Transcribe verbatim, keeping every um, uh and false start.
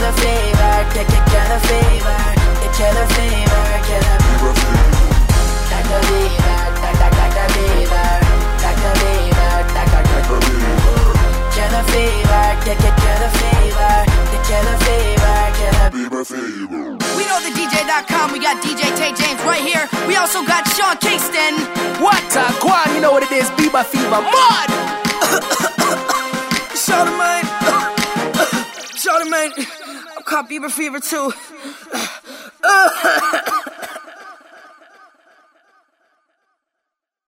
killer fever, kick it, killer fever, the killer fever, killer Doctor Fever, Doctor Doctor Fever, Doctor Fever, Doctor Doctor Fever, killer fever, kick it, killer fever, the killer fever, killer fever. We know the D J dot com, we got D J Tay James right here. We also got Sean Kingston. What? Uh, Quan, you know what it is, Bieber Fever. Mud! Charlamagne, Charlamagne, I'm caught Bieber Fever too.